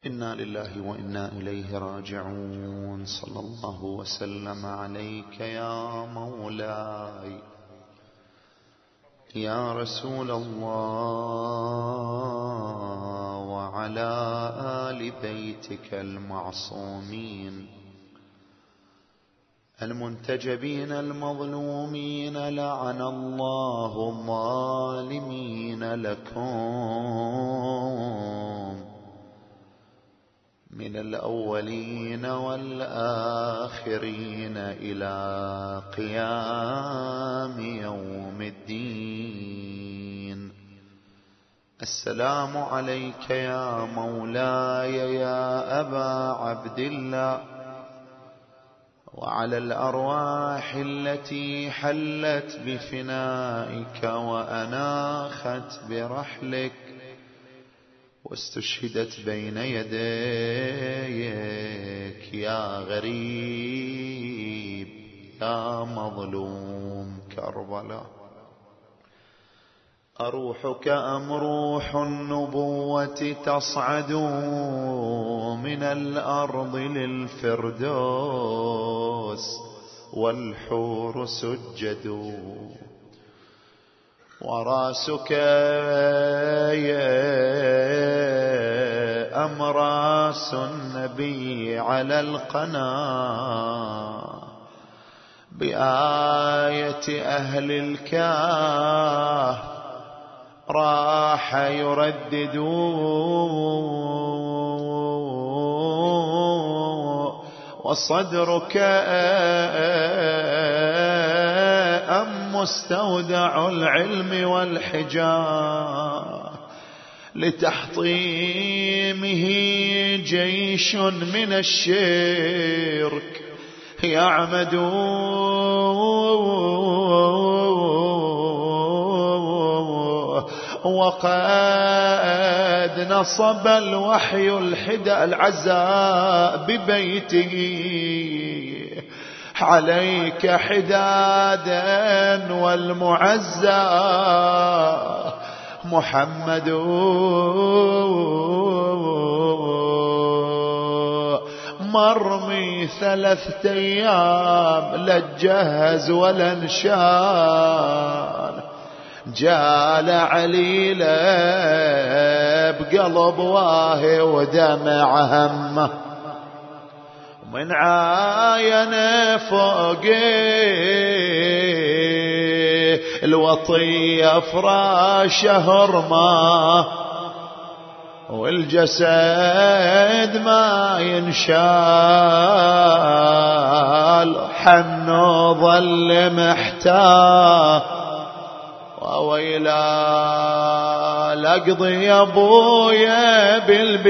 إنا لله وإنا إليه راجعون. صلى الله وسلم عليك يا مولاي يا رسول الله، وعلى آل بيتك المعصومين المنتجبين المظلومين، لعن الله الظالمين لكم من الأولين والآخرين إلى قيام يوم الدين. السلام عليك يا مولاي يا أبا عبد الله، وعلى الأرواح التي حلت بفنائك وأناخت برحلك واستشهدت بين يديك يا غريب يا مظلوم كربلاء. أروحك أم روح النبوة تصعد من الأرض للفردوس والحور سجد، وراسك أم راس النبي على القناة بآية أهل الكهف راح يردد، وصدرك أم مستودع العلم والحجاب لتحطيمه جيش من الشرك يعمد، وقد نصب الوحي الحدى العزاء ببيته عليك حدادا والمعزى محمد. مرمي 3 أيام لا تجهز ولا نشان، جال عليله بقلب واهي ودمع همه، ومن عاين فوقي الوطية فراشه رماه، والجسد ما ينشال حنو ظل محتاه، وويلا لقضي يا ابويا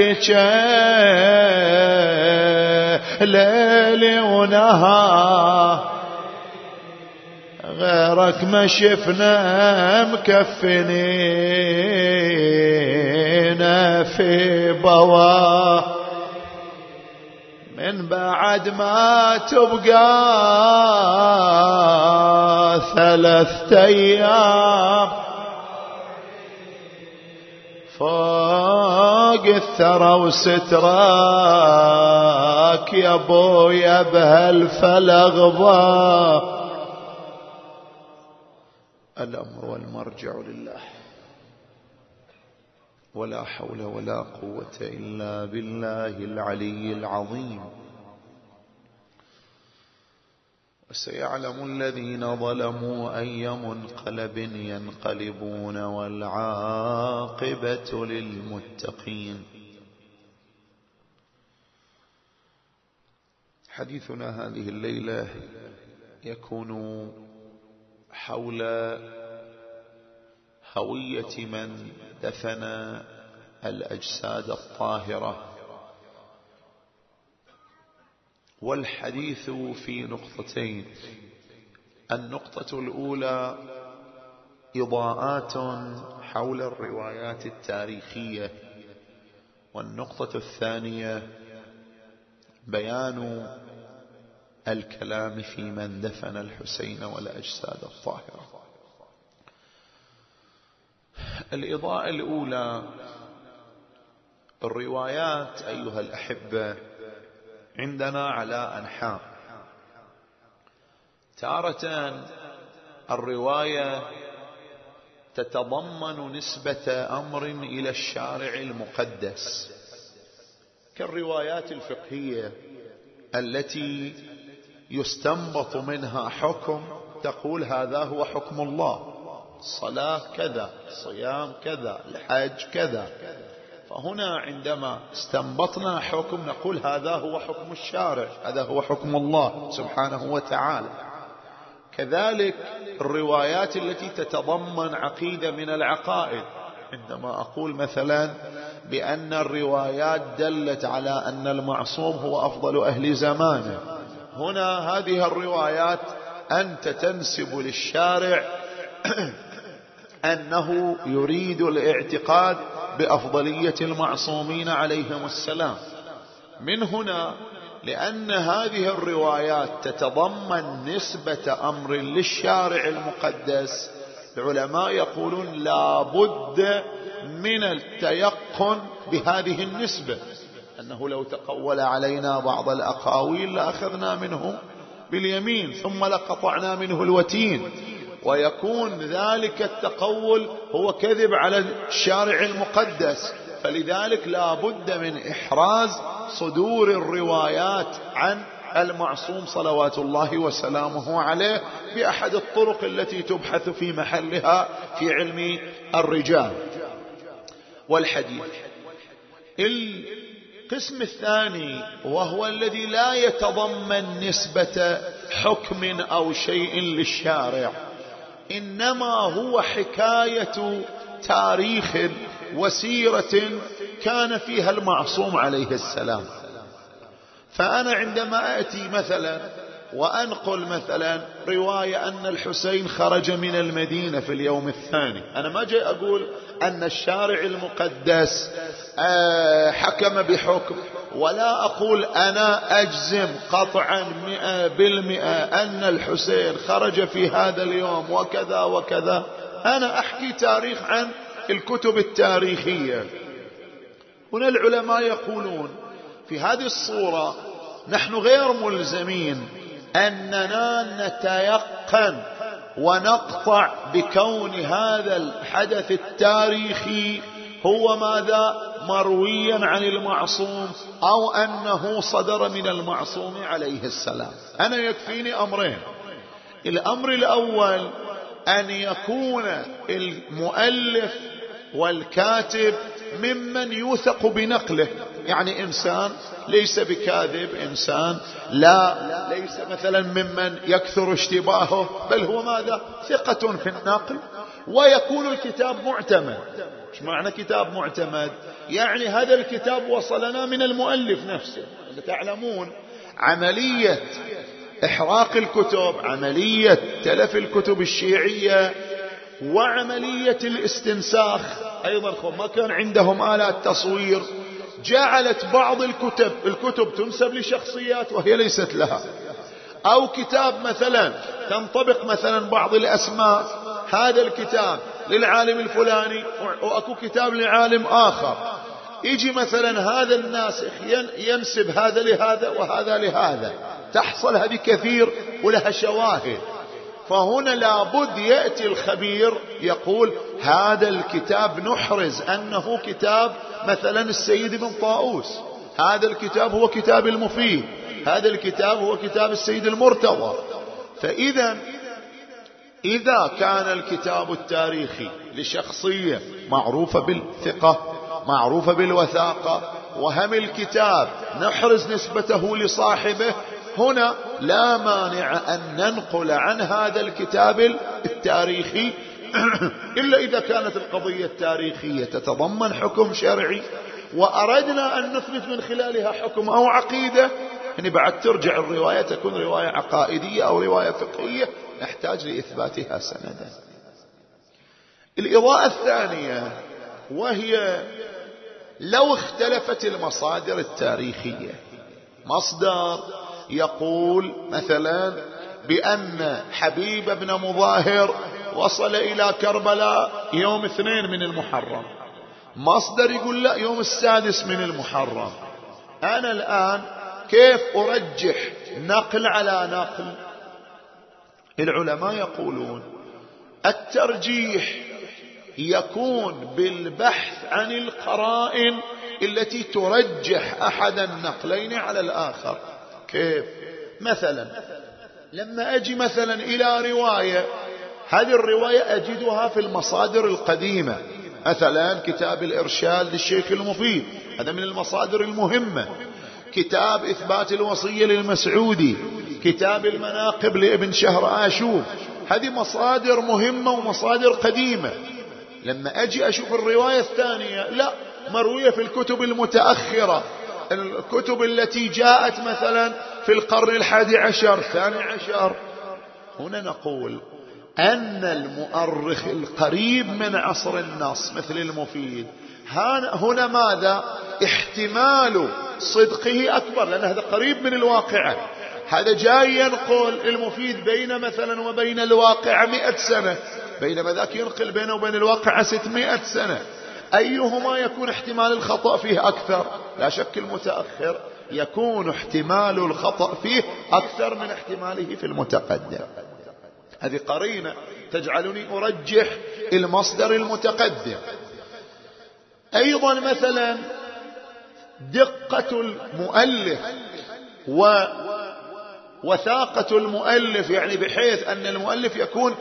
بالبكاء ليل ونهار، غيرك ما شفنا مكفنين في بواه، من بعد ما تبقى 3 أيام فوق الثرى وستراك يا بويا بهالفلغبة. الأمر والمرجع لله، ولا حول ولا قوة إلا بالله العلي العظيم. وسيعلم الذين ظلموا أي منقلب ينقلبون، والعاقبة للمتقين. حديثنا هذه الليلة يكون حول هوية من دفن الأجساد الطاهرة، والحديث في نقطتين. النقطة الأولى إضاءات حول الروايات التاريخية، والنقطة الثانية بيان الكلام في من دفن الحسين والأجساد الطاهرة. الإضاءة الأولى الروايات أيها الأحبة عندنا على أنحاء. تارة الرواية تتضمن نسبة أمر إلى الشارع المقدس، كالروايات الفقهية التي يستنبط منها حكم، تقول هذا هو حكم الله، الصلاة كذا، صيام كذا، الحج كذا. فهنا عندما استنبطنا حكم نقول هذا هو حكم الشارع، هذا هو حكم الله سبحانه وتعالى. كذلك الروايات التي تتضمن عقيدة من العقائد، عندما أقول مثلا بأن الروايات دلت على أن المعصوم هو أفضل أهل زمانه، هنا هذه الروايات أنت تنسب للشارع أنه يريد الاعتقاد بأفضلية المعصومين عليهم السلام. من هنا لأن هذه الروايات تتضمن نسبة أمر للشارع المقدس، العلماء يقولون لا بد من التيقن بهذه النسبة، أنه لو تقول علينا بعض الأقاويل لأخذنا منه باليمين ثم لقطعنا منه الوتين، ويكون ذلك التقول هو كذب على الشارع المقدس. فلذلك لا بد من إحراز صدور الروايات عن المعصوم صلوات الله وسلامه عليه بأحد الطرق التي تبحث في محلها في علم الرجال والحديث. القسم الثاني وهو الذي لا يتضمن نسبة حكم أو شيء للشارع، إنما هو حكاية تاريخ وسيرة كان فيها المعصوم عليه السلام. فأنا عندما أتي مثلا وأنقل مثلا رواية أن الحسين خرج من المدينة في اليوم الثاني، أنا ما جاي أقول أن الشارع المقدس حكم بحكم، ولا أقول أنا أجزم قطعا 100% أن الحسين خرج في هذا اليوم وكذا وكذا. أنا أحكي تاريخ عن الكتب التاريخية. هنا العلماء يقولون في هذه الصورة نحن غير ملزمين أننا نتيقن ونقطع بكون هذا الحدث التاريخي هو ماذا مرويا عن المعصوم أو أنه صدر من المعصوم عليه السلام. أنا يكفيني أمرين. الأمر الأول أن يكون المؤلف والكاتب ممن يوثق بنقله، يعني إنسان ليس بكاذب، إنسان ليس مثلا ممن يكثر اشتباهه، بل هو ماذا ثقة في النقل، ويكون الكتاب معتمد. ايش معنى كتاب معتمد؟ يعني هذا الكتاب وصلنا من المؤلف نفسه. تعلمون عملية إحراق الكتب، عملية تلف الكتب الشيعية، وعملية الاستنساخ أيضا، ما كان عندهم آلات تصوير، جعلت بعض الكتب تنسب لشخصيات وهي ليست لها، أو كتاب مثلا تنطبق مثلا بعض الأسماء، هذا الكتاب للعالم الفلاني وأكو كتاب لعالم آخر، يجي مثلا هذا الناسخ ينسب هذا لهذا وهذا لهذا، تحصل هذه كثير ولها شواهد. فهنا لابد يأتي الخبير يقول هذا الكتاب نحرز أنه كتاب مثلا السيد بن طاووس، هذا الكتاب هو كتاب المفيد، هذا الكتاب هو كتاب السيد المرتضى. إذا كان الكتاب التاريخي لشخصية معروفة بالثقة معروفة بالوثاقة، وهم الكتاب نحرز نسبته لصاحبه، هنا لا مانع أن ننقل عن هذا الكتاب التاريخي إلا إذا كانت القضية التاريخية تتضمن حكم شرعي وأردنا أن نثبت من خلالها حكم أو عقيدة، يعني بعد ترجع الرواية تكون رواية عقائدية أو رواية فقهية نحتاج لإثباتها سندا. الإضاءة الثانية وهي لو اختلفت المصادر التاريخية، مصدر يقول مثلا بأن حبيب بن مظاهر وصل إلى كربلاء يوم 2 من المحرم، مصدر يقول لا يوم 6 من المحرم. أنا الآن كيف أرجح نقل على نقل؟ العلماء يقولون الترجيح يكون بالبحث عن القرائن التي ترجح أحد النقلين على الآخر. كيف؟ مثلا لما أجي مثلا إلى رواية، هذه الرواية أجدها في المصادر القديمة، مثلا كتاب الإرشاد للشيخ المفيد، هذا من المصادر المهمة، كتاب إثبات الوصية للمسعودي، كتاب المناقب لابن شهر آشوف، هذه مصادر مهمة ومصادر قديمة. لما أجي أشوف الرواية الثانية، لا، مروية في الكتب المتأخرة، الكتب التي جاءت مثلا في القرن 11 12، هنا نقول أن المؤرخ القريب من عصر النص مثل المفيد، هنا ماذا؟ احتمال صدقه أكبر، لأن هذا قريب من الواقعة، هذا جاي ينقل المفيد بين مثلا وبين الواقع 100 سنة، بينما ذاك ينقل بينه وبين الواقع 600 سنة. أيهما يكون احتمال الخطأ فيه أكثر؟ لا شك المتأخر يكون احتمال الخطأ فيه أكثر من احتماله في المتقدم. هذه قرينة تجعلني أرجح المصدر المتقدم. أيضا مثلا دقة المؤلف ووثاقة المؤلف، يعني بحيث أن المؤلف يكون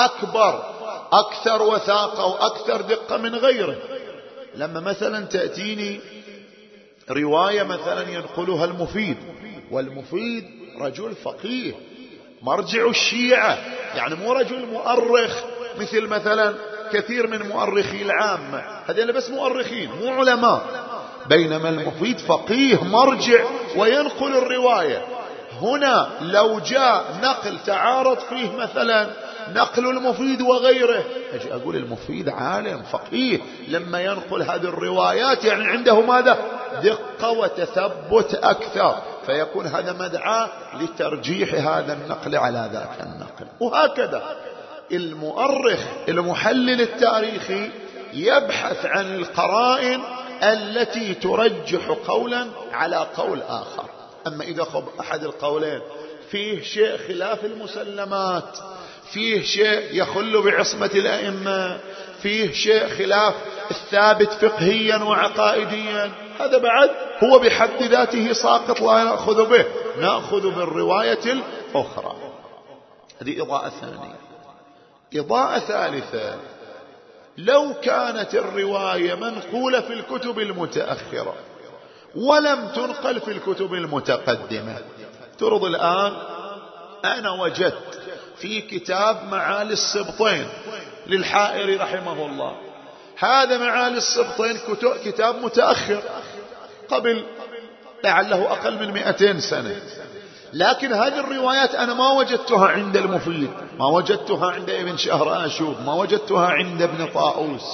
أكثر وثاقة وأكثر دقة من غيره. لما مثلا تأتيني رواية مثلا ينقلها المفيد، والمفيد رجل فقيه مرجع الشيعة، يعني مو رجل مؤرخ مثل مثلا كثير من مؤرخي العامة، هذين بس مؤرخين مو علماء، بينما المفيد فقيه مرجع وينقل الرواية. هنا لو جاء نقل تعارض فيه مثلا نقل المفيد وغيره، أجي أقول المفيد عالم فقيه لما ينقل هذه الروايات، يعني عنده ماذا؟ دقة وتثبت أكثر، فيكون هذا مدعاة لترجيح هذا النقل على ذاك النقل. وهكذا المؤرخ المحلل التاريخي يبحث عن القرائن التي ترجح قولا على قول آخر. أما إذا خب أحد القولين فيه شيء خلاف المسلمات، فيه شيء يخل بعصمة الأئمة، فيه شيء خلاف الثابت فقهيا وعقائديا، هذا بعد هو بحد ذاته ساقط لا نأخذ به، نأخذ بالرواية الأخرى. هذه إضاءة ثانية. إضاءة ثالثة، لو كانت الرواية منقولة في الكتب المتأخرة ولم تنقل في الكتب المتقدمة، ترضى الآن أنا وجدت في كتاب معالي السبطين للحائري رحمه الله، هذا معالي السبطين كتاب متأخر قبل لعله أقل من 200 سنة، لكن هذه الروايات أنا ما وجدتها عند المفيد، ما وجدتها عند ابن شهر آشوف، ما وجدتها عند ابن طاؤوس.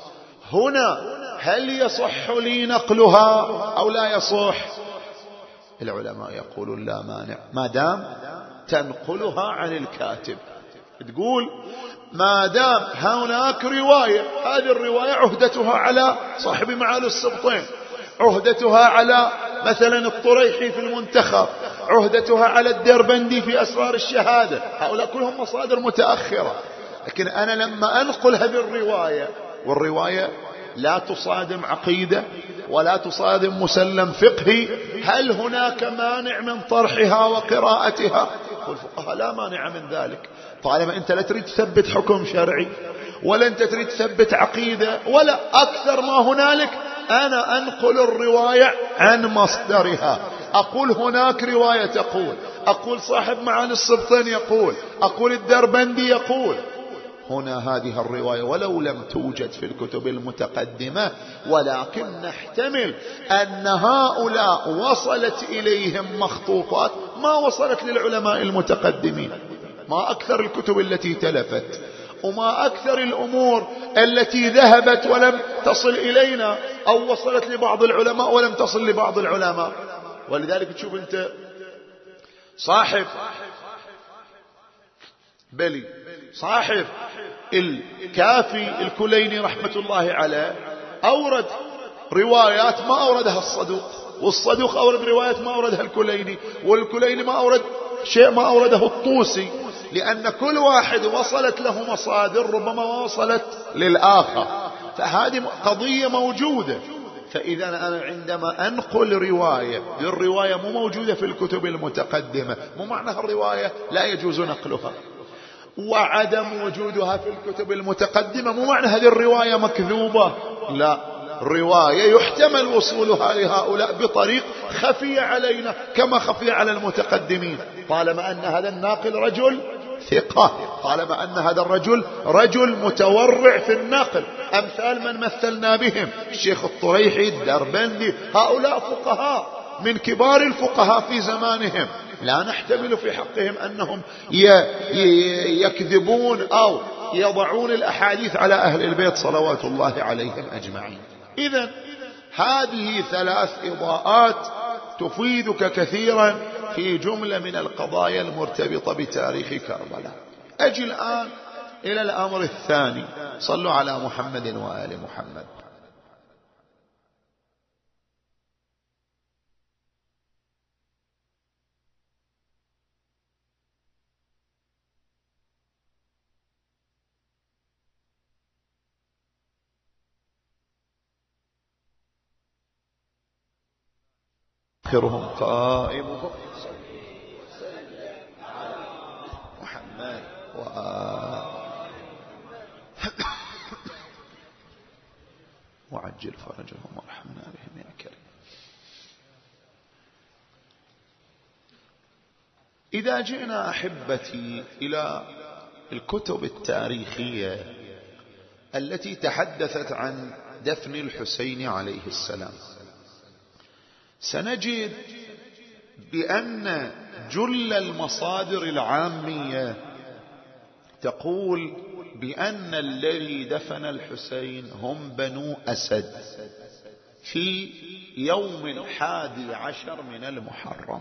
هنا هل يصح لي نقلها أو لا يصح؟ العلماء يقولون لا مانع، ما دام تنقلها عن الكاتب، تقول ما دام هناك رواية، هذه الرواية عهدتها على صاحب معالي السبطين، عهدتها على مثلا الطريحي في المنتخب، عهدتها على الدربندي في أسرار الشهادة، هؤلاء كلهم مصادر متأخرة. لكن أنا لما أنقل هذه الرواية، والرواية لا تصادم عقيدة ولا تصادم مسلم فقهي، هل هناك مانع من طرحها وقراءتها؟ والفقهاء لا مانع من ذلك، طالما أنت لا تريد تثبت حكم شرعي ولا أنت تريد تثبت عقيدة ولا أكثر ما هنالك، أنا أنقل الرواية عن مصدرها، أقول هناك رواية تقول، أقول صاحب معالي السبطين يقول، أقول الدربندي يقول. هنا هذه الرواية ولو لم توجد في الكتب المتقدمة، ولكن نحتمل أن هؤلاء وصلت إليهم مخطوطات ما وصلت للعلماء المتقدمين. ما أكثر الكتب التي تلفت، وما أكثر الأمور التي ذهبت ولم تصل إلينا، أو وصلت لبعض العلماء ولم تصل لبعض العلماء. ولذلك تشوف أنت صاحب صاحب الكافي الكليني رحمة الله عليه، أورد روايات ما أوردها الصدوق، والصدوق أورد روايات ما أوردها الكليني، والكليني ما أورد شيء ما أورده الطوسي، لأن كل واحد وصلت له مصادر ربما وصلت للآخر، فهذه قضية موجودة. فإذا أنا عندما أنقل رواية، الرواية مو موجودة في الكتب المتقدمة، مو معناها الرواية لا يجوز نقلها، وعدم وجودها في الكتب المتقدمة مو معنى هذه الرواية مكذوبة، لا، رواية يحتمل وصولها لهؤلاء بطريق خفي علينا كما خفي على المتقدمين، طالما أن هذا الناقل رجل ثقة، طالما أن هذا الرجل رجل متورع في النقل، أمثال من مثلنا بهم الشيخ الطريحي، الدربندي، هؤلاء فقهاء من كبار الفقهاء في زمانهم، لا نحتمل في حقهم أنهم يكذبون أو يضعون الأحاديث على أهل البيت صلوات الله عليهم أجمعين. إذن هذه 3 إضاءات تفيدك كثيرا في جملة من القضايا المرتبطة بتاريخ كربلاء. أجي الآن إلى الأمر الثاني، صلوا على محمد وآل محمد. آخرهم قائمهم محمد وعجل فرجهم وارحمنا بهم يا كريم. إذا جئنا أحبتي إلى الكتب التاريخية التي تحدثت عن دفن الحسين عليه السلام، سنجد بأن جل المصادر العامية تقول بأن الذي دفن الحسين هم بنو أسد في يوم 11 من المحرم.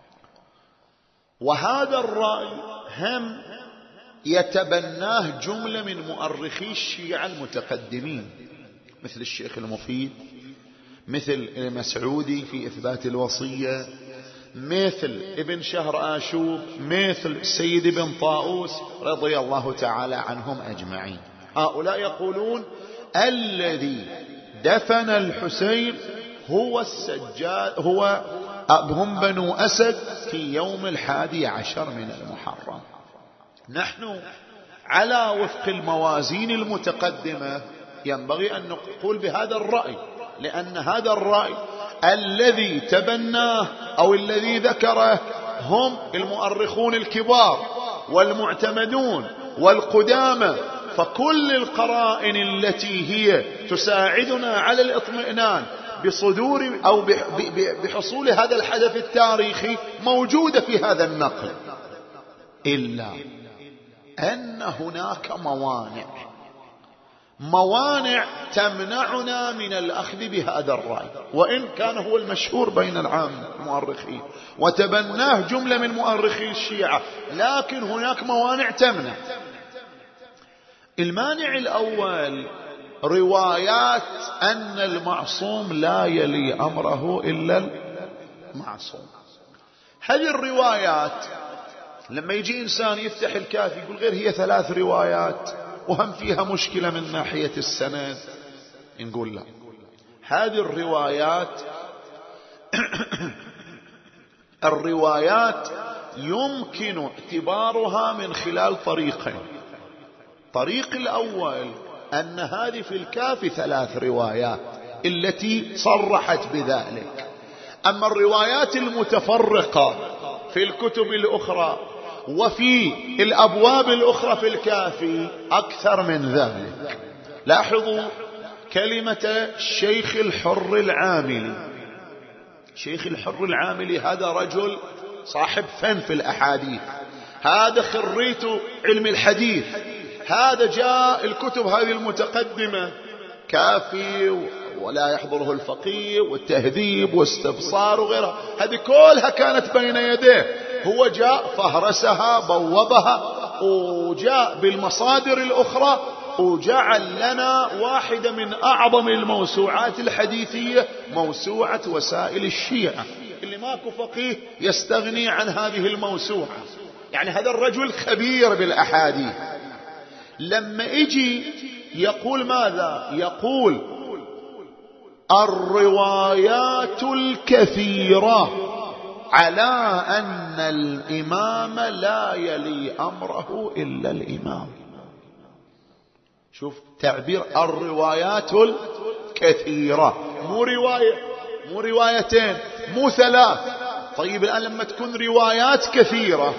وهذا الرأي هم يتبناه جملة من مؤرخي الشيعة المتقدمين، مثل الشيخ المفيد، مثل المسعودي في إثبات الوصية، مثل ابن شهر آشوب، مثل سيد بن طاووس رضي الله تعالى عنهم أجمعين. هؤلاء يقولون الذي دفن الحسين هو السجاد، هم بنو أسد في يوم 11 من المحرم. نحن على وفق الموازين المتقدمة ينبغي أن نقول بهذا الرأي، لأن هذا الرأي الذي تبناه أو الذي ذكره هم المؤرخون الكبار والمعتمدون والقدامى، فكل القرائن التي هي تساعدنا على الاطمئنان بصدور أو بحصول هذا الحدث التاريخي موجودة في هذا النقل، إلا أن هناك موانع تمنعنا من الأخذ بهذا الرأي، وإن كان هو المشهور بين العام المؤرخين وتبناه جملة من مؤرخي الشيعة، لكن هناك موانع تمنع. المانع الأول روايات أن المعصوم لا يلي أمره إلا المعصوم. هذه الروايات لما يجي إنسان يفتح الكافي يقول غير هي 3 روايات وهم فيها مشكلة من ناحية السند، نقول لا، هذه الروايات يمكن اعتبارها من خلال طريقين. الطريق الأول أن هذه في الكافي 3 روايات التي صرحت بذلك، أما الروايات المتفرقة في الكتب الأخرى وفي الأبواب الأخرى في الكافي أكثر من ذلك. لاحظوا كلمة الشيخ الحر العاملي. شيخ الحر العاملي هذا رجل صاحب فن في الأحاديث، هذا خريت علم الحديث، هذا جاء الكتب هذه المتقدمة كافي ولا يحضره الفقيه والتهذيب واستبصار وغيرها، هذه كلها كانت بين يديه، هو جاء فهرسها بوبها وجاء بالمصادر الأخرى وجعل لنا واحدة من أعظم الموسوعات الحديثية، موسوعة وسائل الشيعة، اللي ماكو فقيه يستغني عن هذه الموسوعة. يعني هذا الرجل خبير بالأحاديث. لما يجي يقول ماذا؟ يقول الروايات الكثيرة على أن الإمام لا يلي أمره إلا الإمام. شوف تعبير الروايات الكثيرة، مو روايتين، مو ثلاث. طيب الآن لما تكون روايات كثيرة،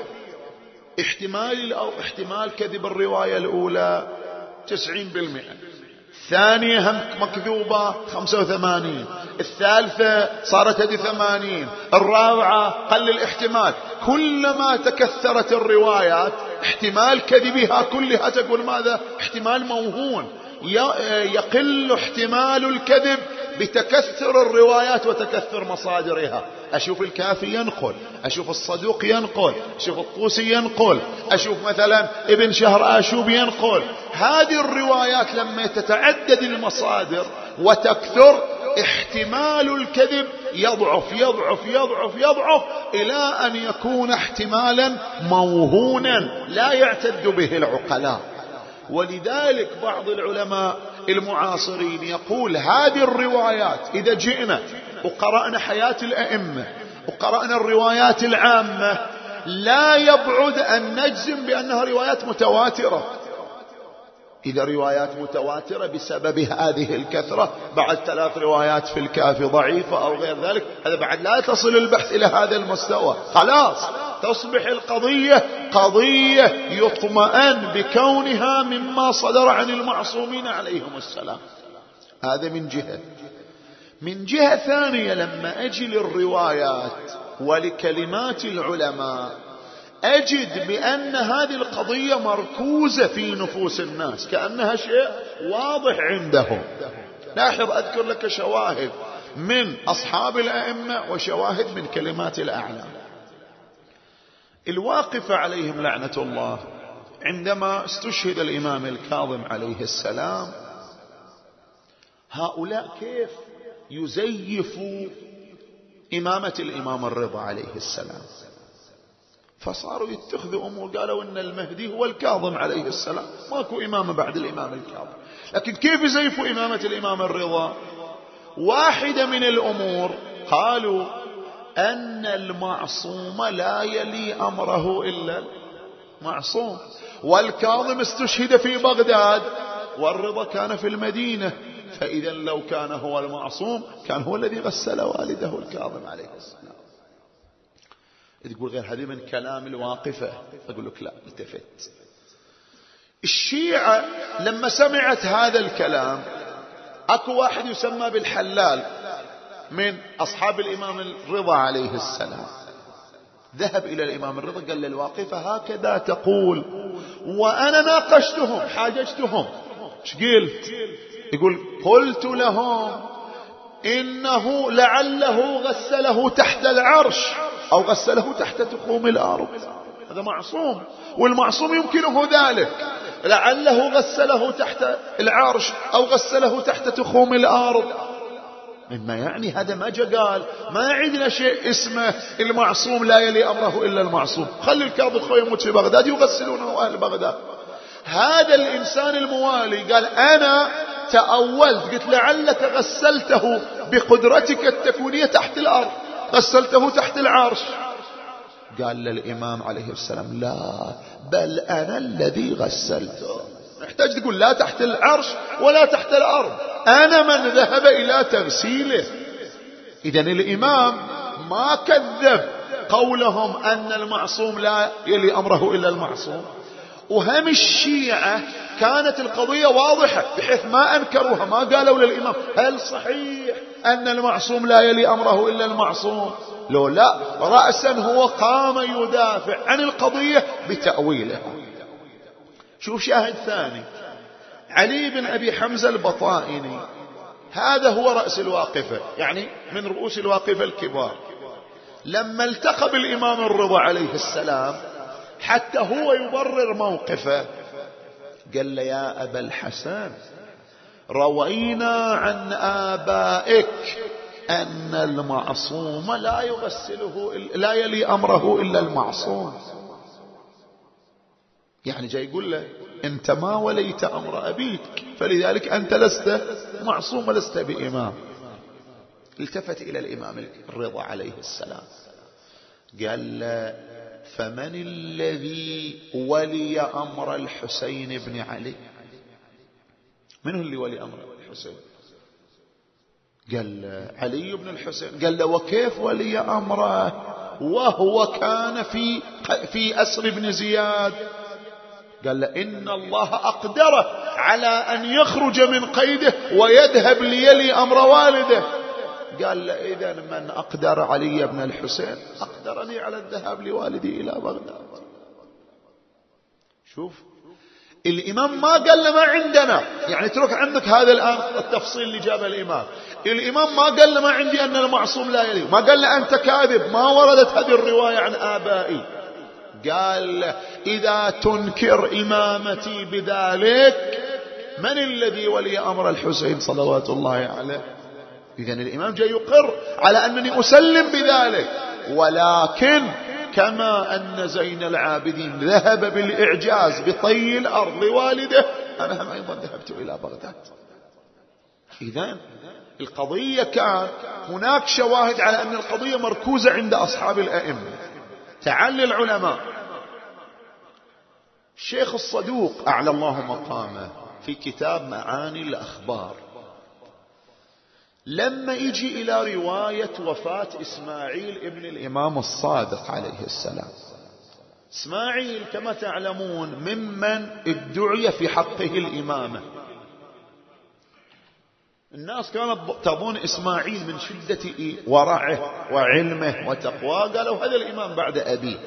احتمال كذب الرواية الأولى 90%، الثانية هم مكذوبة 85، الثالثة صارت هذه 80، الرابعة قل الاحتمال. كلما تكثرت الروايات احتمال كذبها كلها تقول ماذا؟ احتمال موهون. يقل احتمال الكذب بتكثر الروايات وتكثر مصادرها. أشوف الكافي ينقل، أشوف الصدوق ينقل، أشوف الطوسي ينقل، أشوف مثلا ابن شهر آشوب ينقل. هذه الروايات لما تتعدد المصادر وتكثر، احتمال الكذب يضعف يضعف يضعف يضعف إلى أن يكون احتمالا موهونا لا يعتد به العقلاء. ولذلك بعض العلماء المعاصرين يقول هذه الروايات إذا جئنا وقرأنا حياة الأئمة وقرأنا الروايات العامة، لا يبعد أن نجزم بأنها روايات متواترة. إذا روايات متواترة بسبب هذه الكثرة، بعد 3 روايات في الكافي ضعيفة أو غير ذلك، هذا بعد لا تصل البحث إلى هذا المستوى. خلاص تصبح القضية قضية يطمئن بكونها مما صدر عن المعصومين عليهم السلام. هذا من جهة. من جهة ثانية، لما أجي للروايات ولكلمات العلماء، أجد بأن هذه القضية مركوزة في نفوس الناس، كأنها شيء واضح عندهم. لاحظ، أذكر لك شواهد من أصحاب الأئمة وشواهد من كلمات الأعلام. الواقفة عليهم لعنة الله عندما استشهد الإمام الكاظم عليه السلام، هؤلاء كيف يزيفوا إمامة الإمام الرضا عليه السلام؟ فصاروا يتخذوا قالوا إن المهدي هو الكاظم عليه السلام، ماكو إمامة بعد الإمام الكاظم. لكن كيف يزيفوا إمامة الإمام الرضا؟ واحدة من الأمور قالوا أن المعصوم لا يلي أمره إلا المعصوم، والكاظم استشهد في بغداد والرضا كان في المدينة، فإذا لو كان هو المعصوم كان هو الذي غسل والده الكاظم عليه السلام. تقول غير هذه من كلام الواقفة، أقول لك لا، التفت. الشيعة لما سمعت هذا الكلام، أكو واحد يسمى بالحلال من أصحاب الإمام الرضا عليه السلام، ذهب إلى الإمام الرضا قال للواقفة هكذا تقول، وأنا ناقشتهم حاججتهم. ايش قلت؟ يقول قلت لهم إنه لعله غسله تحت العرش أو غسله تحت تخوم الأرض، هذا معصوم، والمعصوم يمكنه ذلك. لعله غسله تحت العرش أو غسله تحت تخوم الأرض، مما يعني هذا ما جاء قال ما عندنا شيء اسمه المعصوم لا يلي أمره إلا المعصوم. خلي الكاظم خوي يموت في بغداد يغسلونه أهل بغداد. هذا الإنسان الموالي قال أنا تأولت، قلت لعلك غسلته بقدرتك التكوينية تحت الأرض، غسلته تحت العرش. قال للإمام عليه السلام لا، بل أنا الذي غسلته. محتاج تقول لا تحت العرش ولا تحت الأرض، أنا من ذهب إلى تغسيله. إذن الإمام ما كذب قولهم أن المعصوم لا يلي أمره إلا المعصوم. وهم الشيعة كانت القضية واضحة بحيث ما أنكروها، ما قالوا للإمام هل صحيح أن المعصوم لا يلي أمره إلا المعصوم؟ لو لا، رأسا هو قام يدافع عن القضية بتأويلها. شوف شاهد ثاني، علي بن أبي حمزة البطائني، هذا هو رأس الواقفة، يعني من رؤوس الواقفة الكبار. لما التقى بالإمام الرضا عليه السلام حتى هو يبرر موقفه، قال له يا أبا الحسن روينا عن آبائك أن المعصوم لا يغسله لا يلي أمره إلا المعصوم. يعني جاي يقول له أنت ما وليت أمر أبيك فلذلك أنت لست معصوم ولست بإمام. التفت إلى الإمام الرضا عليه السلام قال له فمن الذي ولي أمر الحسين بن علي؟ من هو اللي ولي أمر الحسين؟ قال علي بن الحسين. قال له وكيف ولي أمره وهو كان في أسر بن زياد؟ قال له إن الله أقدره على أن يخرج من قيده ويذهب ليلي أمر والده. قال له إذن من أقدر علي بن الحسين أقدرني على الذهاب لوالدي إلى بغداد. شوف الإمام ما قال له ما عندنا، يعني اترك عندك هذا الآن التفصيل اللي جابه الإمام. الإمام ما قال له ما عندي أن المعصوم لا يلي، ما قال له أنت كاذب ما وردت هذه الرواية عن آبائي. قال له إذا تنكر إمامتي بذلك من الذي ولي أمر الحسين صلوات الله عليه؟ إذن الإمام جاي يقر على أنني أسلم بذلك، ولكن كما أن زين العابدين ذهب بالإعجاز بطي الأرض لوالده أنا هم أيضا ذهبت إلى بغداد. إذن القضية كان هناك شواهد على أن القضية مركوزة عند أصحاب الأئمة. تعالى العلماء. الشيخ الصدوق أعلى الله مقامه في كتاب معاني الأخبار لما يجي إلى رواية وفاة إسماعيل ابن الإمام الصادق عليه السلام. إسماعيل كما تعلمون ممن ادعي في حقه الإمامة. الناس كانت تظن إسماعيل من شدة ورعه وعلمه وتقواه قالوا هذا الإمام بعد أبيه.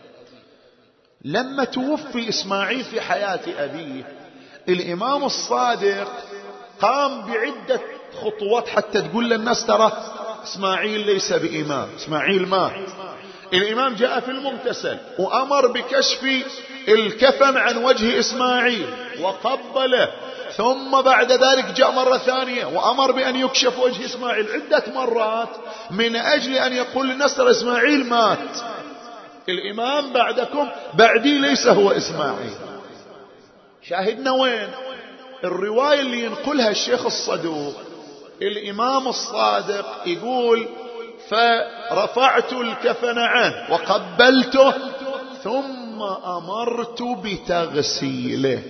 لما توفي إسماعيل في حياة أبيه الإمام الصادق قام بعدة خطوات حتى تقول للناس ترى إسماعيل ليس بإمام، إسماعيل مات. الإمام جاء في المغتسل وأمر بكشف الكفن عن وجه إسماعيل وقبله، ثم بعد ذلك جاء مرة ثانية وأمر بأن يكشف وجه إسماعيل عدة مرات من أجل أن يقول للناس ترى إسماعيل مات، الإمام بعدكم بعدي ليس هو إسماعيل. شاهدنا وين الرواية اللي ينقلها الشيخ الصدوق؟ الإمام الصادق يقول فرفعت الكفن عنه وقبلته ثم أمرت بتغسيله.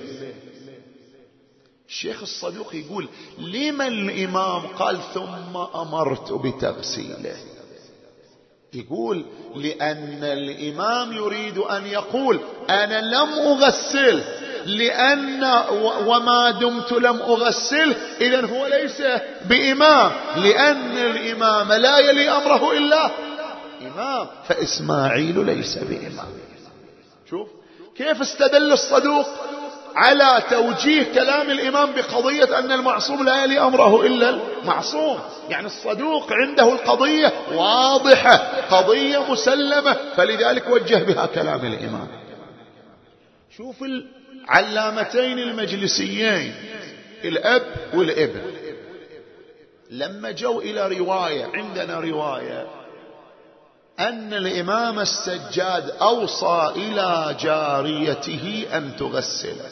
الشيخ الصدوق يقول لما الإمام قال ثم أمرت بتغسيله؟ يقول لأن الإمام يريد أن يقول أنا لم أغسل، لأن وما دمت لم أغسل إذن هو ليس بإمام، لأن الإمام لا يلي أمره إلا إمام، فإسماعيل ليس بإمام. شوف كيف استدل الصدوق على توجيه كلام الإمام بقضية أن المعصوم لا يلي أمره إلا المعصوم. يعني الصدوق عنده القضية واضحة، قضية مسلمة، فلذلك وجه بها كلام الإمام. شوف العلامتين المجلسيين الأب والابن لما جو إلى رواية، عندنا رواية أن الإمام السجاد أوصى إلى جاريته أن تغسله.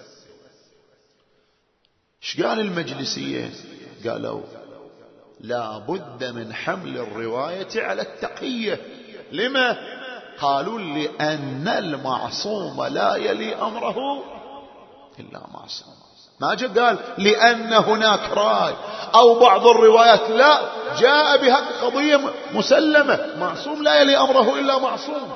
ايش قال المجلسيين؟ قالوا لا بد من حمل الرواية على التقية. لما؟ قالوا لأن المعصوم لا يلي أمره إلا معصوم. ما جاء قال لأن هناك راي أو بعض الروايات، لا، جاء بها قضية مسلمة، معصوم لا يلي أمره إلا معصوم.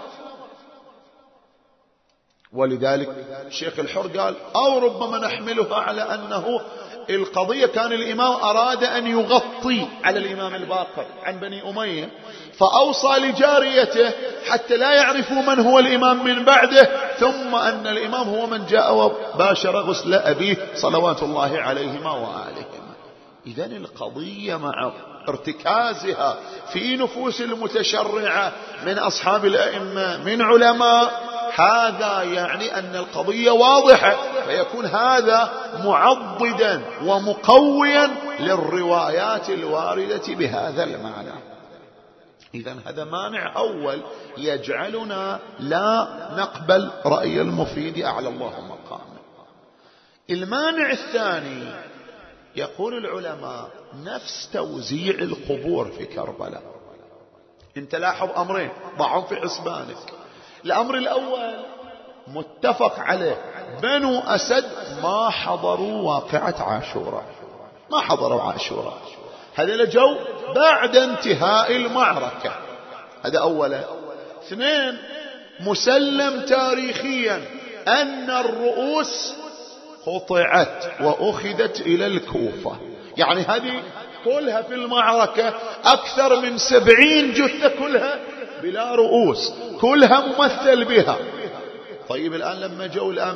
ولذلك الشيخ الحر قال أو ربما نحملها على أنه القضية كان الإمام أراد أن يغطي على الإمام الباقر عن بني أمية، فأوصى لجاريته حتى لا يعرفوا من هو الإمام من بعده، ثم أن الإمام هو من جاء وباشر غسل أبيه صلوات الله عليهما وآلهما. إذن القضية مع ارتكازها في نفوس المتشرعة من أصحاب الأئمة من علماء هذا يعني أن القضية واضحة، فيكون هذا معضدا ومقويا للروايات الواردة بهذا المعنى. إذن هذا مانع أول يجعلنا لا نقبل رأي المفيد أعلى الله مقامه. المانع الثاني يقول العلماء نفس توزيع القبور في كربلاء. انت لاحظ أمرين ضعهم في حسبانك. الأمر الأول متفق عليه، بنو أسد ما حضروا واقعة عاشوراء، ما حضروا عاشوراء، هذا جو بعد انتهاء المعركة، هذا أولا. اثنين، مسلم تاريخيا أن الرؤوس قطعت وأخذت إلى الكوفة، يعني هذه كلها في المعركة أكثر من 70 جثة كلها بلا رؤوس، كلها ممثل بها. طيب الآن لما جو الآن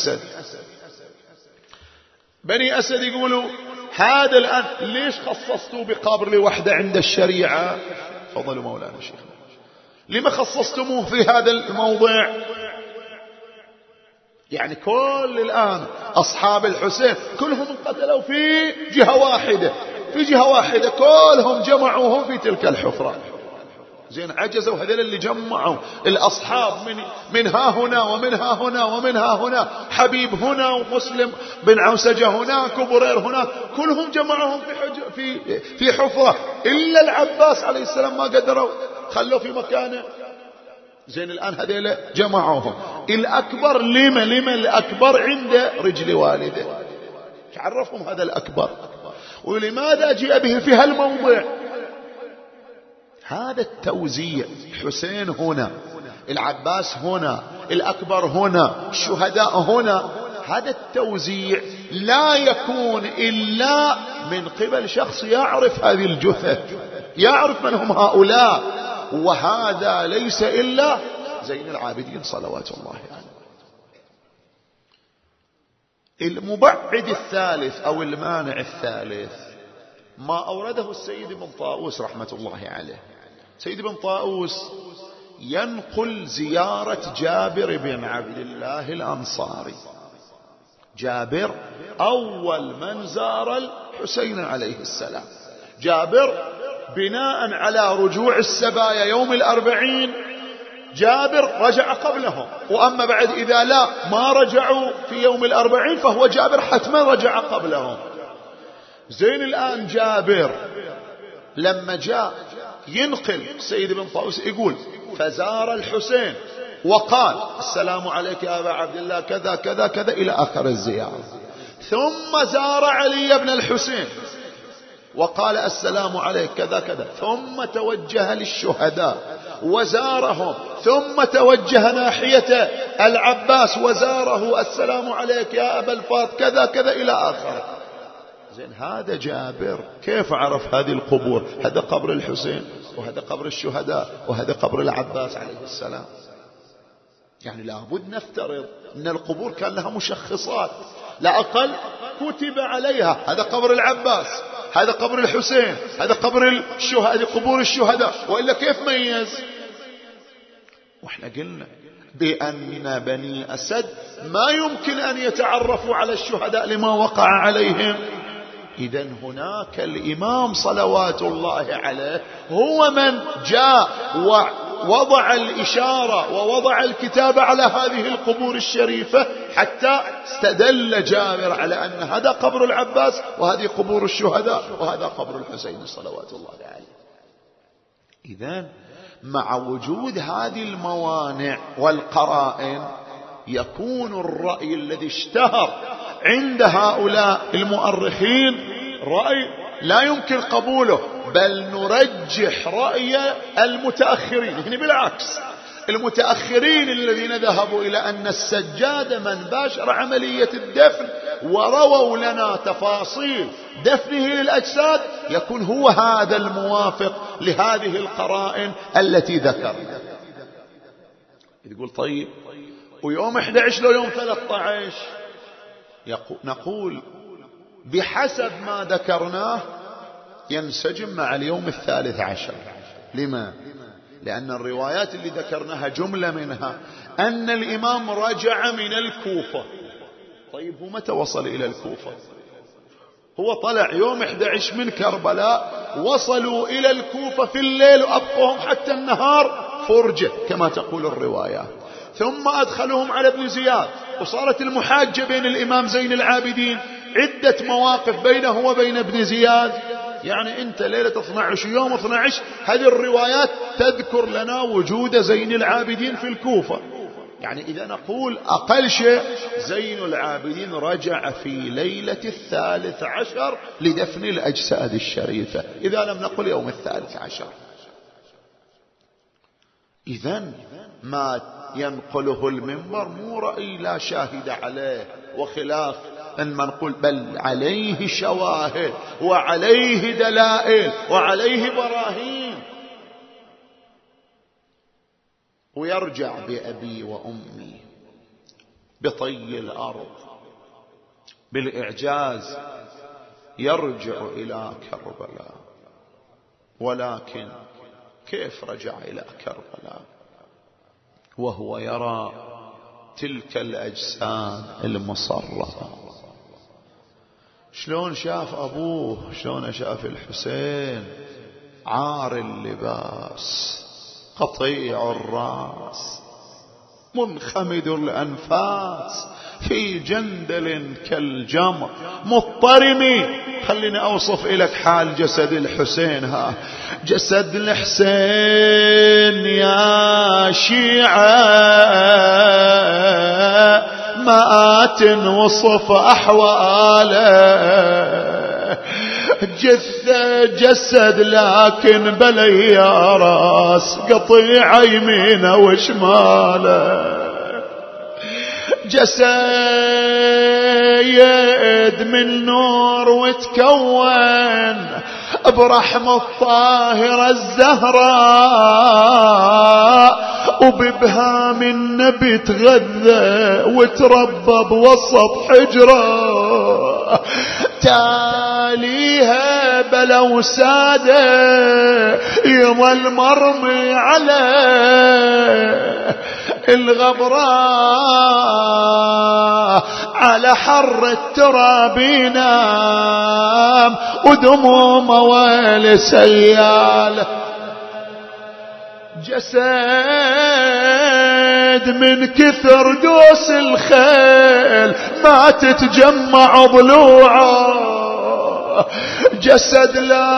بني أسد يقولوا هذا الآن ليش خصصتوا بقبر لوحدة عند الشريعة؟ فضلوا مولانا شيخ، لما خصصتموه في هذا الموضع؟ يعني كل الآن أصحاب الحسين كلهم انقتلوا في جهة واحدة، كلهم جمعوهم في تلك الحفرة. زين عجزوا هذول اللي جمعوا الأصحاب من ها هنا ومنها هنا ومنها هنا، حبيب هنا ومسلم بن عوسجة هناك وبرير هناك، كلهم جمعوهم في حفرة، إلا العباس عليه السلام ما قدروا خلوا في مكانه. زين الآن هذول جمعوهم. الأكبر لما الأكبر عند رجل والده، تعرفهم هذا الأكبر، ولماذا جاء به في هالموضع؟ هذا التوزيع، حسين هنا، العباس هنا، الأكبر هنا، الشهداء هنا، هذا التوزيع لا يكون إلا من قبل شخص يعرف هذه الجثث، يعرف من هم هؤلاء، وهذا ليس إلا زين العابدين صلوات الله عليه. المبعد الثالث أو المانع الثالث ما أورده السيد بن طاووس رحمة الله عليه. سيد بن طاووس ينقل زيارة جابر بن عبد الله الأنصاري. جابر أول من زار الحسين عليه السلام. جابر بناء على رجوع السبايا يوم 40، جابر رجع قبلهم، وأما بعد إذا لا ما رجعوا في يوم 40 فهو جابر حتما رجع قبلهم. زين الآن جابر لما جاء ينقل سيد بن طاووس يقول فزار الحسين وقال السلام عليك يا أبا عبد الله كذا كذا كذا إلى آخر الزيارة، ثم زار علي بن الحسين وقال السلام عليك كذا كذا، ثم توجه للشهداء وزارهم، ثم توجه ناحية العباس وزاره السلام عليك يا أبا الفاضل كذا كذا إلى آخره. زين هذا جابر كيف عرف هذه القبور؟ هذا قبر الحسين وهذا قبر الشهداء وهذا قبر العباس عليه السلام. يعني لابد نفترض أن القبور كان لها مشخصات، لا أقل كتب عليها هذا قبر العباس، هذا قبر الحسين، هذا قبر الشهداء، هذه قبور الشهداء، وإلا كيف ميز؟ وإحنا قلنا بأن بني أسد ما يمكن أن يتعرفوا على الشهداء لما وقع عليهم. إذن هناك الإمام صلوات الله عليه هو من جاء ووضع الإشارة ووضع الكتاب على هذه القبور الشريفة، حتى استدل جابر على أن هذا قبر العباس وهذه قبور الشهداء وهذا قبر الحسين صلوات الله عليه. إذن مع وجود هذه الموانع والقرائن يكون الرأي الذي اشتهر عند هؤلاء المؤرخين رأي لا يمكن قبوله، بل نرجح رأي المتأخرين. يعني بالعكس، المتأخرين الذين ذهبوا إلى أن السجاد من باشر عملية الدفن ورووا لنا تفاصيل دفنه للأجساد يكون هو هذا الموافق لهذه القرائن التي ذكرنا. يقول طيب ويوم 11 لو يوم 13؟ نقول بحسب ما ذكرناه ينسجم مع اليوم 13. لما؟ لأن الروايات اللي ذكرناها جملة منها أن الإمام رجع من الكوفة. طيب هو متى وصل إلى الكوفة؟ هو طلع يوم 11 من كربلاء، وصلوا إلى الكوفة في الليل وأبقوهم حتى النهار فرجة كما تقول الروايات، ثم أدخلوهم على ابن زياد، وصارت المحاجة بين الإمام زين العابدين، عدة مواقف بينه وبين ابن زياد. يعني أنت ليلة 12 يوم 12 هذه الروايات تذكر لنا وجود زين العابدين في الكوفة. يعني إذا نقول أقل شيء زين العابدين رجع في ليلة 13 لدفن الأجساد الشريفة، إذا لم نقل يوم 13. إذن ما ينقله المنبر مو رأي لا شاهد عليه وخلاف أن نقول، بل عليه شواهد وعليه دلائل وعليه براهين. ويرجع بأبي وأمي بطي الأرض بالإعجاز، يرجع إلى كربلاء. ولكن كيف رجع إلى كربلاء وهو يرى تلك الأجساد المصرفة؟ شلون شاف أبوه، شلون شاف الحسين عار اللباس، قطيع الرأس، منخمد الأنفاس، في جندل كالجمر، مضطرمي. خليني أوصف لك حال جسد الحسين. ها جسد الحسين يا شيعة مآت وصف أحواله، جثة جسد لكن بلي يا راس، قطيع يمينه وشماله، جسد من نور وتكون برحمة الطاهرة الزهراء، وببهام النبي تغذى وتربى بوسط حجرة، تاليها بلو سادة يظل مرمي على الغبراء، على حر التراب ينام ودموم ويل سيال، جسد من كثر دوس الخيل ما تتجمع ضلوعه، جسد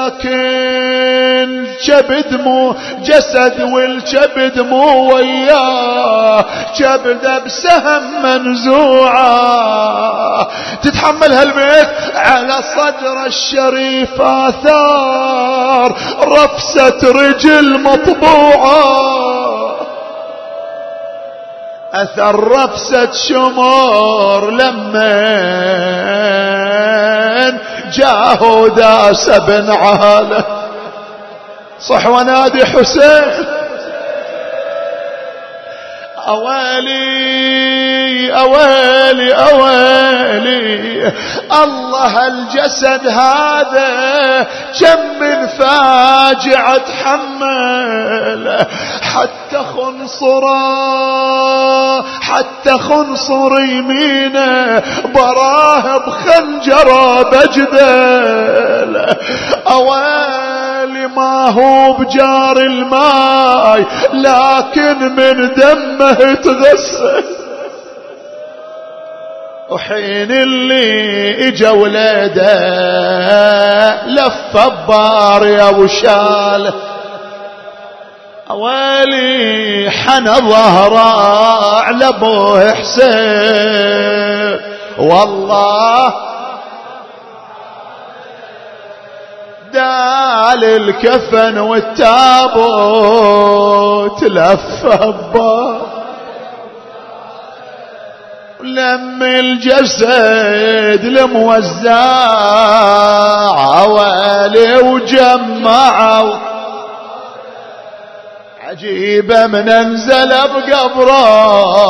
لكن كبد مو جسد، والكبد مو وياه، كبده بسهم منزوعه، تتحمل هالبيت على صدر الشريف آثار رفسة رجل مطبوعه، أثر رفسة شمر لمن جاه داس بن عاله. صح ونادي حسين. أوالي أوالي أوالي الله، الجسد هذا كم من فاجعة تحمل، حتى خنصر يمينه براه بخنجره بجدل، أوالي ما هو بجار الماي لكن من دمه تغسل، وحين اللي اجا ولاده لف بار يا وشال، اوالي حنى ظهره على ابوه حسين، والله دال الكفن والتابوت لف بار، لم الجسد الموزع عوالي وجمعوا، عجيبة من انزل بقبره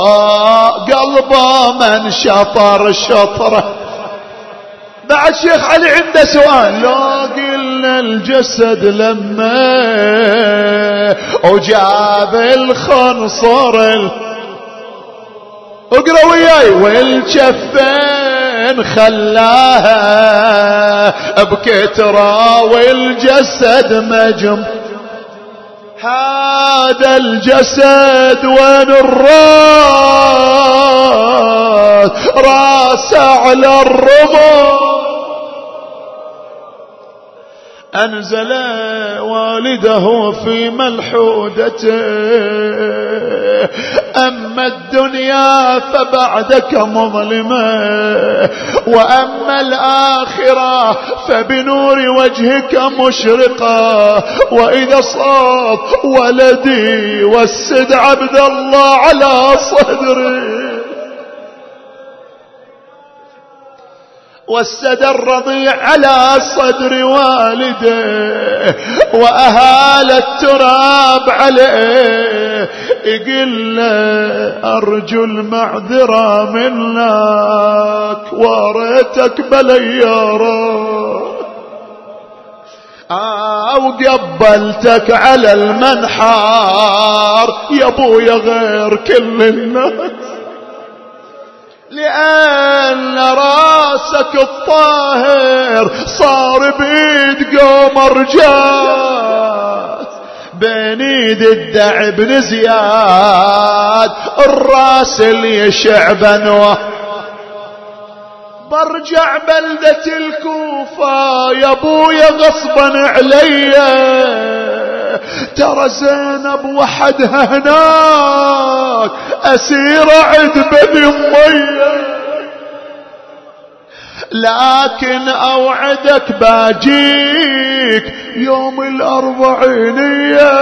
قلبه من شطر شطره. بعد شيخ علي عنده سؤال، لو قل من الجسد لما وجاب الخنصر اقرأ وياي والجفين خلاها بكترة والجسد مجم. هذا الجسد وين الراس؟ راس على الرمل. أنزل والده في ملحودته أما الدنيا فبعدك مظلمة وأما الآخرة فبنور وجهك مشرقة. وإذا صاب ولدي والسد عبد الله على صدري والسد الرضيع على صدر والده وأهال التراب عليه يقول أرجو المعذرة منك وريتك بليارة أو قبلتك على المنحار يا ابويا غير كل الناس لأن راسك الطاهر صار بيد قمر جات بين ايد الدع بن زياد الراس اللي يشع بنوه. برجع بلدة الكوفة يا ابويا غصبا عليا ترى زينب وحدها هناك أسير عد بني أمية لكن أوعدك باجيك يوم الأربعينية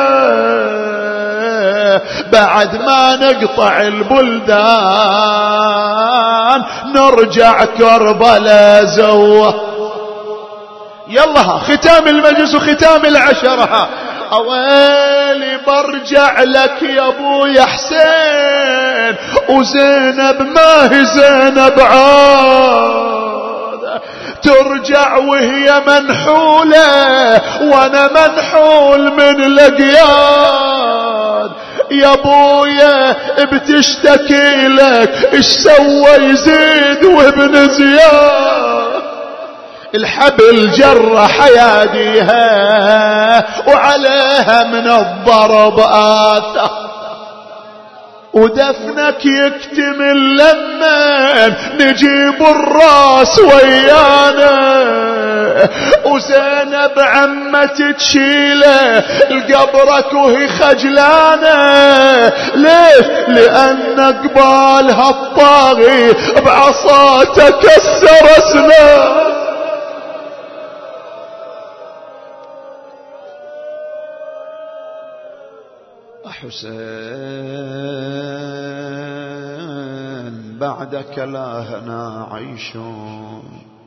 بعد ما نقطع البلدان نرجع كربلاء زوه. يلا ختام المجلس وختام العشرة. أويلي برجع لك يا ابويا حسين وزينب ما هي زينب عاد ترجع وهي منحولة وانا منحول من لقياد. يا ابويا بتشتكي لك ايش سوى يزيد وابن زياد الحبل جرح اياديها وعليها من الضرب آثر ودفنك يكتمل لما نجيب الراس ويانا وزينب عمتي تشيله لقبرك وهي خجلانه. ليش؟ لأن قبالها الطاغي بعصاته كسر اسنانه. حسين بعدك لا هنا عيشون